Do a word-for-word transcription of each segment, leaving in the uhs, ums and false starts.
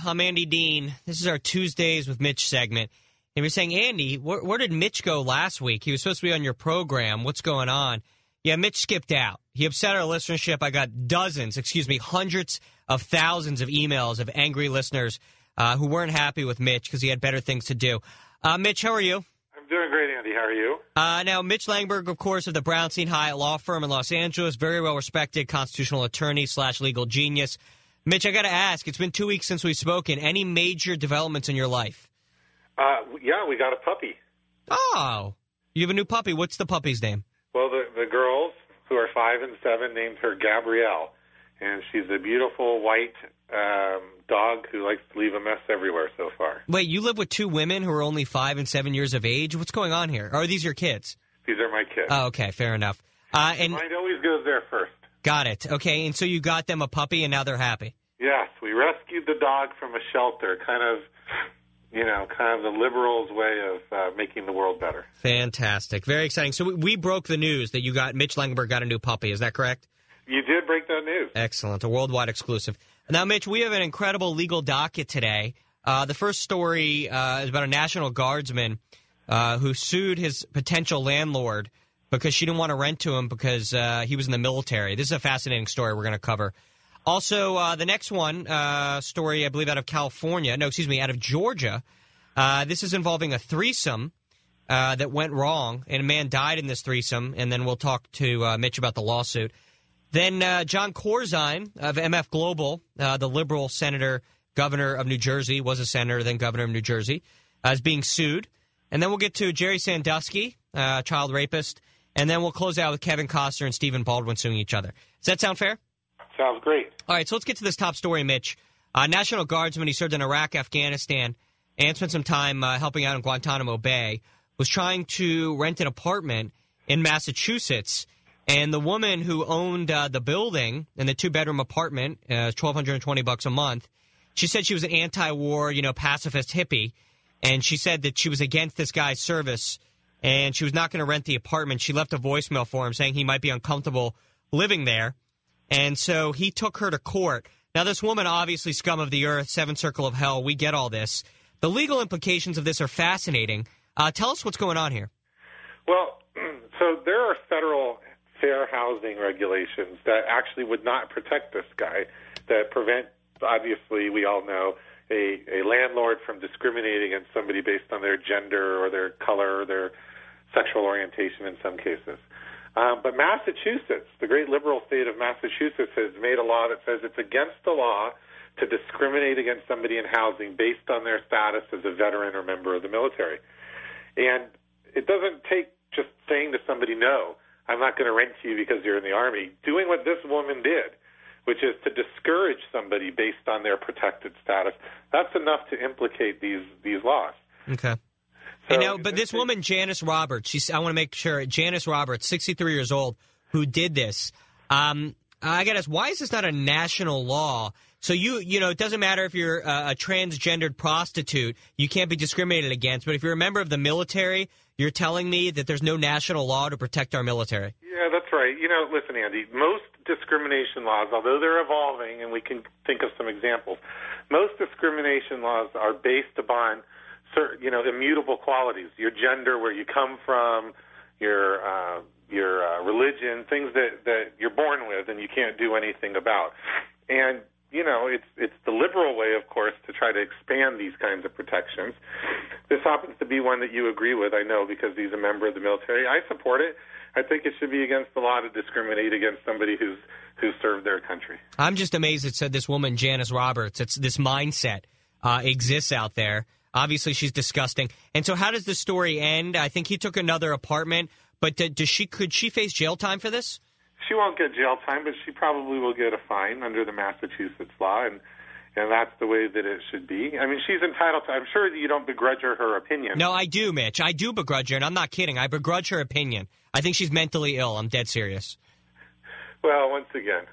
I'm Andy Dean. This is our Tuesdays with Mitch segment. And we're saying, Andy, where, where did Mitch go last week? He was supposed to be on your program. What's going on? Yeah, Mitch skipped out. He upset our listenership. I got dozens, excuse me, hundreds of thousands of emails of angry listeners uh, who weren't happy with Mitch because he had better things to do. Uh, Mitch, how are you? I'm doing great, Andy. How are you? Uh, now, Mitch Langberg, of course, of the Brownstein Hyatt Law Firm in Los Angeles, very well-respected constitutional attorney slash legal genius. Mitch, I got to ask, it's been two weeks since we've spoken. Any major developments in your life? Uh, yeah, we got a puppy. Oh, you have a new puppy. What's the puppy's name? Well, the, the girls, who are five and seven, named her Gabrielle. And she's a beautiful white um, dog who likes to leave a mess everywhere so far. Wait, you live with two women who are only five and seven years of age? What's going on here? Or are these your kids? These are my kids. Oh, okay, fair enough. Uh, and Mine always goes there first. Got it. Okay, and so you got them a puppy, and now they're happy. Yes, we rescued the dog from a shelter, kind of, you know, kind of the liberals' way of uh, making the world better. Fantastic. Very exciting. So we, we broke the news that you got, Mitch Langberg got a new puppy. Is that correct? You did break that news. Excellent. A worldwide exclusive. Now, Mitch, we have an incredible legal docket today. Uh, the first story uh, is about a National Guardsman uh, who sued his potential landlord because she didn't want to rent to him because uh, he was in the military. This is a fascinating story we're going to cover. Also, uh, the next one, uh, story, I believe, out of California. No, excuse me, out of Georgia. Uh, this is involving a threesome uh, that went wrong, and a man died in this threesome, and then we'll talk to uh, Mitch about the lawsuit. Then uh, John Corzine of M F Global, uh, the liberal senator, governor of New Jersey, was a senator, then governor of New Jersey, uh, is being sued. And then we'll get to Jerry Sandusky, uh, child rapist. And then we'll close out with Kevin Costner and Stephen Baldwin suing each other. Does that sound fair? Sounds great. All right, so let's get to this top story, Mitch. Uh, National Guardsman, he served in Iraq, Afghanistan, and spent some time uh, helping out in Guantanamo Bay, was trying to rent an apartment in Massachusetts. And the woman who owned uh, the building and the two-bedroom apartment, uh, twelve twenty bucks a month, she said she was an anti-war, you know, pacifist hippie. And she said that she was against this guy's service, and she was not going to rent the apartment. She left a voicemail for him saying he might be uncomfortable living there. And so he took her to court. Now, this woman, obviously scum of the earth, seventh circle of hell, we get all this. The legal implications of this are fascinating. Uh, tell us what's going on here. Well, so there are federal fair housing regulations that actually would not protect this guy, that prevent, obviously, we all know, a, a landlord from discriminating against somebody based on their gender or their color or their sexual orientation in some cases. Um, but Massachusetts, the great liberal state of Massachusetts, has made a law that says it's against the law to discriminate against somebody in housing based on their status as a veteran or member of the military. And it doesn't take just saying to somebody, no, I'm not going to rent to you because you're in the Army. Doing what this woman did, which is to discourage somebody based on their protected status, that's enough to implicate these, these laws. Okay. So, and now, but this woman, Janice Roberts, she's, I want to make sure, Janice Roberts, sixty-three years old, who did this, um, I got to ask, why is this not a national law? So you, you know, it doesn't matter if you're a, a transgendered prostitute, you can't be discriminated against. But if you're a member of the military, you're telling me that there's no national law to protect our military. Yeah, that's right. You know, listen, Andy, most discrimination laws, although they're evolving, and we can think of some examples, most discrimination laws are based upon certain, you know, immutable qualities, your gender, where you come from, your uh, your uh, religion, things that, that you're born with and you can't do anything about. And, you know, it's it's the liberal way, of course, to try to expand these kinds of protections. This happens to be one that you agree with, I know, because he's a member of the military. I support it. I think it should be against the law to discriminate against somebody who's who's served their country. I'm just amazed it said this woman, Janice Roberts. It's this mindset uh, exists out there. Obviously, she's disgusting. And so how does the story end? I think he took another apartment, but does she could she face jail time for this? She won't get jail time, but she probably will get a fine under the Massachusetts law, and and that's the way that it should be. I mean, she's entitled to, I'm sure that you don't begrudge her her opinion. No, I do, Mitch. I do begrudge her, and I'm not kidding. I begrudge her opinion. I think she's mentally ill. I'm dead serious. Well, once again,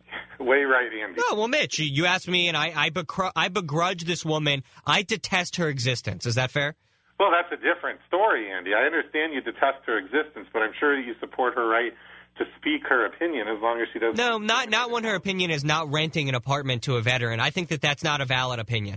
way right, Andy. No, well, Mitch, you, you asked me, and I I, begr- I begrudge this woman. I detest her existence. Is that fair? Well, that's a different story, Andy. I understand you detest her existence, but I'm sure that you support her right to speak her opinion as long as she doesn't. No, not not when her opinion is not renting an apartment to a veteran. I think that that's not a valid opinion.